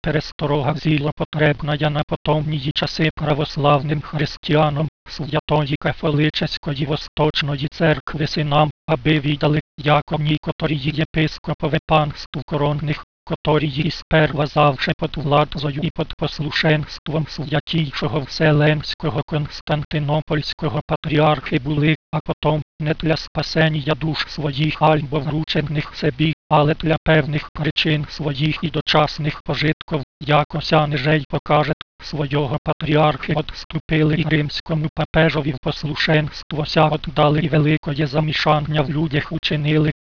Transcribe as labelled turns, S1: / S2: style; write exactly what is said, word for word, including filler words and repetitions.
S1: пересторога зіло потребна я на потомнії часи православним християнам Святої Кафоличеської Восточної Церкви синам, аби віддали, яко нікоторії єпископове панству коронних, которії сперва завше под владзою і под послушенством святійшого Вселенського Константинопольського патріархи були, а потом не для спасення душ своїх альбо вручених собі, але для певних причин своїх і дочасних пожитків, яко сянежей покаже свого патріархи отступили і римському папежові в послушенство ся отдали і великоє замішання в людях учинили,